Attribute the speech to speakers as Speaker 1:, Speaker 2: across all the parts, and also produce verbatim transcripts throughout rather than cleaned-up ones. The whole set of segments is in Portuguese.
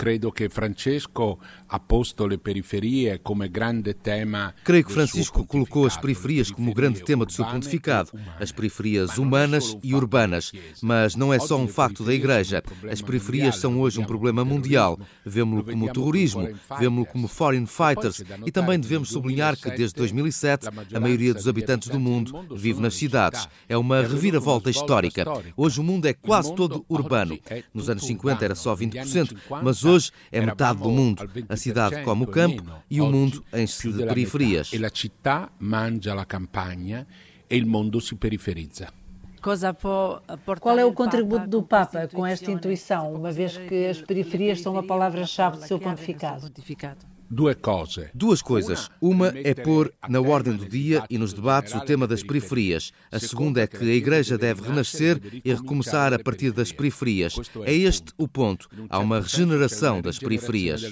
Speaker 1: credo che Francesco ha posto le periferie come grande tema.
Speaker 2: Creio que Francisco colocou as periferias como o grande tema do seu pontificado, as periferias humanas e urbanas. Mas não é só um facto da Igreja. As periferias são hoje um problema mundial. Vemo-lo como terrorismo, vemo-lo como foreign fighters e também devemos sublinhar que desde dois mil e sete a maioria dos habitantes do mundo vive nas cidades. É uma reviravolta histórica. Hoje o mundo é quase todo urbano. Nos anos cinquenta era só vinte por cento, mas hoje é metade do mundo. A cidade come o campo e o mundo enche-se de periferias.
Speaker 1: E a città mangia la campagna e il mondo si periferizza.
Speaker 3: Qual é o contributo do Papa com esta intuição, uma vez que as periferias são uma palavra-chave do seu pontificado?
Speaker 1: Duas coisas.
Speaker 2: Duas coisas. Uma é pôr na ordem do dia e nos debates o tema das periferias. A segunda é que a Igreja deve renascer e recomeçar a partir das periferias. É este o ponto. Há uma regeneração das periferias.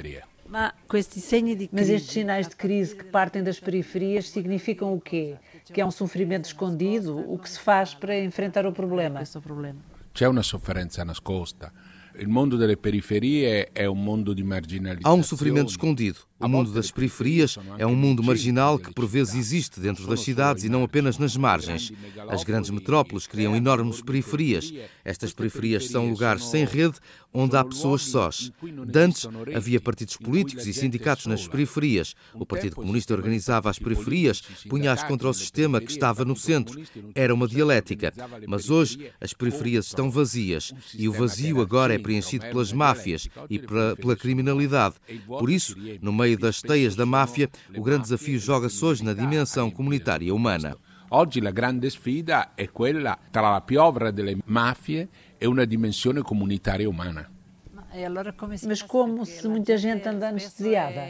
Speaker 3: Mas estes sinais de crise que partem das periferias significam o quê? Que há um sofrimento escondido? O que se faz para enfrentar o problema?
Speaker 1: C'è una sofferenza nascosta. Il mondo delle periferie è un mondo di marginalizzazione.
Speaker 2: Há um sofrimento escondido. O mundo das periferias é um mundo marginal que por vezes existe dentro das cidades e não apenas nas margens. As grandes metrópoles criam enormes periferias. Estas periferias são lugares sem rede onde há pessoas sós. Dantes havia partidos políticos e sindicatos nas periferias. O Partido Comunista organizava as periferias, punha-as contra o sistema que estava no centro. Era uma dialética. Mas hoje as periferias estão vazias e o vazio agora é preenchido pelas máfias e pela, pela criminalidade. Por isso, no meio das teias da máfia, o grande desafio joga-se hoje na dimensão comunitária humana.
Speaker 1: Oggi la grande sfida è quella tra la piovra delle mafie e una dimensione comunitaria umana.
Speaker 3: Mas como se muita gente anda anestesiada?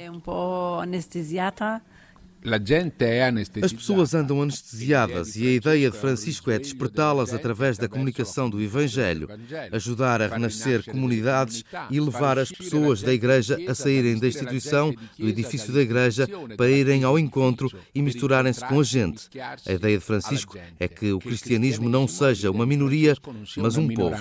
Speaker 2: As pessoas andam anestesiadas e a ideia de Francisco é despertá-las através da comunicação do Evangelho, ajudar a renascer comunidades e levar as pessoas da Igreja a saírem da instituição, do edifício da Igreja, para irem ao encontro e misturarem-se com a gente. A ideia de Francisco é que o cristianismo não seja uma minoria, mas um povo.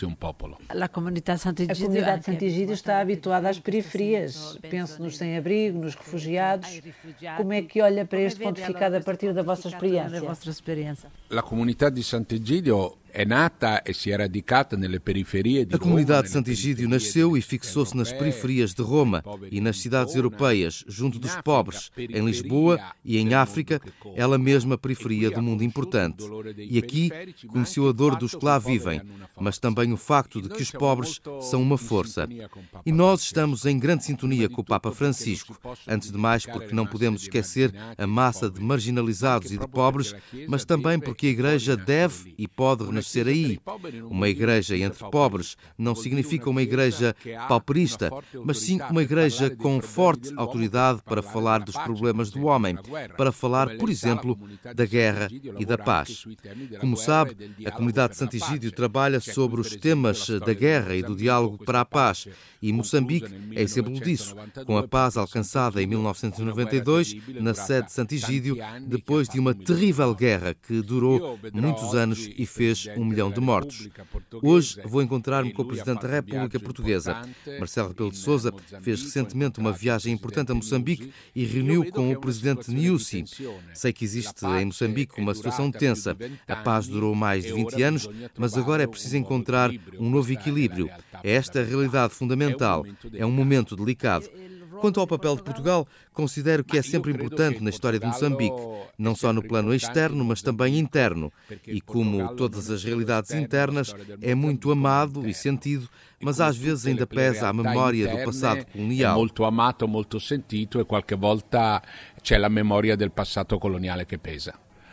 Speaker 3: A comunidade de Sant'Egidio está habituada às periferias. Penso nos sem-abrigo, nos refugiados. Como é que olha para este pontificado a partir da vossa experiência?
Speaker 1: A comunidade de Sant'Egidio é nata e se é radicata nelle periferie di
Speaker 2: Roma. A comunidade de Sant'Egidio nasceu e fixou-se nas periferias de Roma e nas cidades europeias, junto dos pobres, em Lisboa e em África, ela mesma periferia do mundo importante. E aqui conheceu a dor dos que lá vivem, mas também o facto de que os pobres são uma força. E nós estamos em grande sintonia com o Papa Francisco, antes de mais porque não podemos esquecer a massa de marginalizados e de pobres, mas também porque a Igreja deve e pode renascer ser aí. Uma igreja entre pobres não significa uma igreja pauperista, mas sim uma igreja com forte autoridade para falar dos problemas do homem, para falar, por exemplo, da guerra e da paz. Como sabe, a comunidade de Sant'Egidio trabalha sobre os temas da guerra e do diálogo para a paz, e Moçambique é exemplo disso, com a paz alcançada em mil novecentos e noventa e dois na sede de Sant'Egidio, depois de uma terrível guerra que durou muitos anos e fez um milhão de mortos. Hoje vou encontrar-me com o Presidente da República Portuguesa. Marcelo Rebelo de Sousa fez recentemente uma viagem importante a Moçambique e reuniu com o Presidente Nyusi. Sei que existe em Moçambique uma situação tensa. A paz durou mais de vinte anos, mas agora é preciso encontrar um novo equilíbrio. É esta a realidade fundamental. É um momento delicado. Quanto ao papel de Portugal, considero que é sempre importante na história de Moçambique, não só no plano externo, mas também interno. E como todas as realidades internas, é muito amado e sentido, mas às vezes ainda pesa a memória do passado colonial.
Speaker 1: É muito amado, muito sentido e qualche volta c'è a memória do passado colonial que pesa.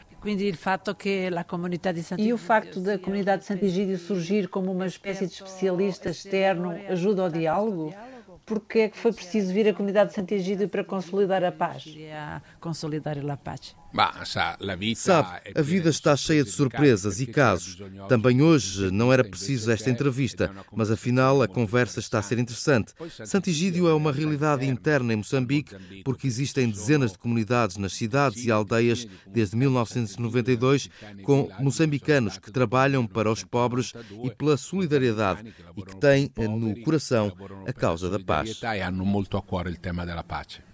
Speaker 3: E o facto da comunidade de Sant'Egidio surgir como uma espécie de especialista externo ajuda ao diálogo? Porque é que foi preciso vir a comunidade de Sant'Egidio para consolidar a paz?
Speaker 4: Consolidar a paz.
Speaker 2: Sabe, a vida está cheia de surpresas e casos. Também hoje não era preciso esta entrevista, mas afinal a conversa está a ser interessante. Sant'Egidio é uma realidade interna em Moçambique porque existem dezenas de comunidades nas cidades e aldeias desde mil novecentos e noventa e dois com moçambicanos que trabalham para os pobres e pela solidariedade e que têm no coração a causa da paz.
Speaker 1: E hanno molto a cuore il tema della pace.